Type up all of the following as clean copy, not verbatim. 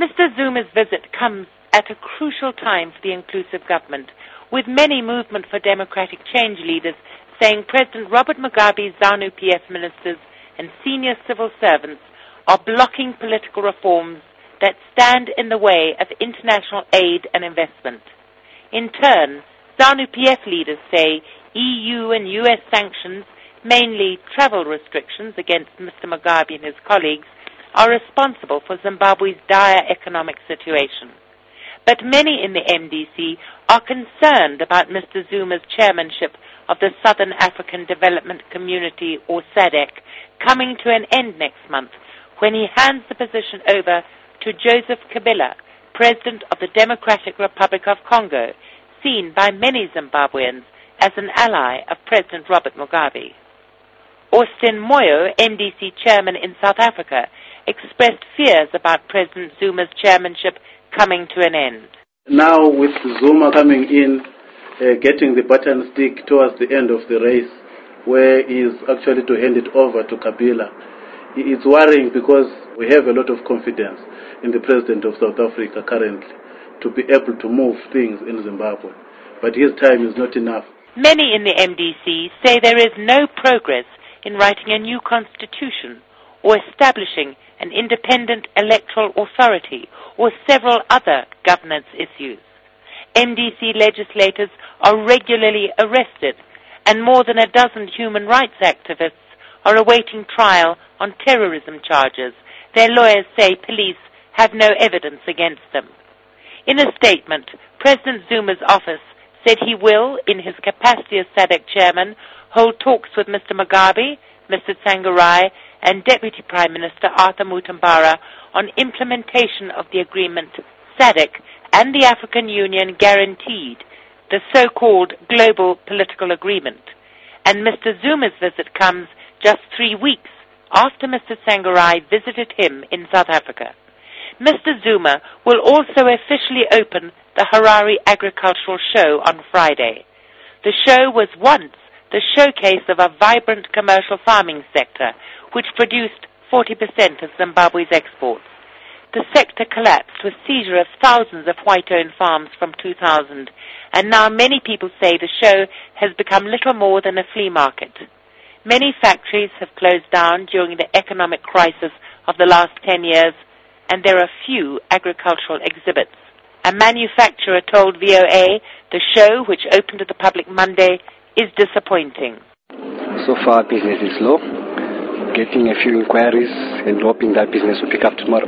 Mr. Zuma's visit comes at a crucial time for the inclusive government, with many Movement for Democratic Change leaders saying President Robert Mugabe's ZANU-PF ministers and senior civil servants are blocking political reforms that stand in the way of international aid and investment. In turn, ZANU-PF leaders say EU and US sanctions, mainly travel restrictions against Mr. Mugabe and his colleagues, are responsible for Zimbabwe's dire economic situation. But many in the MDC are concerned about Mr. Zuma's chairmanship of the Southern African Development Community, or SADC, coming to an end next month when he hands the position over to Joseph Kabila, President of the Democratic Republic of Congo, seen by many Zimbabweans as an ally of President Robert Mugabe. Austin Moyo, MDC chairman in South Africa, expressed fears about President Zuma's chairmanship coming to an end. Now with Zuma coming in, getting the baton stick towards the end of the race, where he is actually to hand it over to Kabila, it's worrying because we have a lot of confidence in the President of South Africa currently to be able to move things in Zimbabwe. But his time is not enough. Many in the MDC say there is no progress in writing a new constitution or establishing an independent electoral authority or several other governance issues. MDC legislators are regularly arrested, and more than a dozen human rights activists are awaiting trial on terrorism charges. Their lawyers say police have no evidence against them. In a statement, President Zuma's office said he will, in his capacity as SADC chairman, hold talks with Mr. Mugabe, Mr. Tsvangirai, and Deputy Prime Minister Arthur Mutambara on implementation of the agreement SADC and the African Union guaranteed, the so-called Global Political Agreement. And Mr. Zuma's visit comes just 3 weeks after Mr. Tsvangirai visited him in South Africa. Mr. Zuma will also officially open the Harare Agricultural Show on Friday. The show was once the showcase of a vibrant commercial farming sector, which produced 40% of Zimbabwe's exports. The sector collapsed with seizure of thousands of white-owned farms from 2000, and now many people say the show has become little more than a flea market. Many factories have closed down during the economic crisis of the last 10 years, and there are few agricultural exhibits. A manufacturer told VOA the show, which opened to the public Monday, is disappointing. So far, business is low. Getting a few inquiries and hoping that business will pick up tomorrow.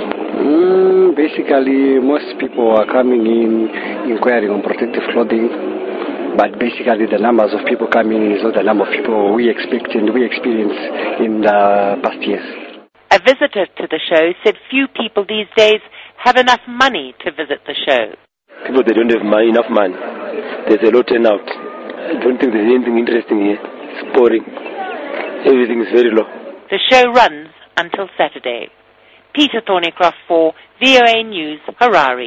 Basically, most people are coming in inquiring on protective clothing, but basically the numbers of people coming in is not the number of people we expect and we experienced in the past years. A visitor to the show said few people these days have enough money to visit the show. People, they don't have enough money. There's a low turnout. I don't think there's anything interesting here. It's boring. Everything is very low. The show runs until Saturday. Peter Thornycroft for VOA News, Harare.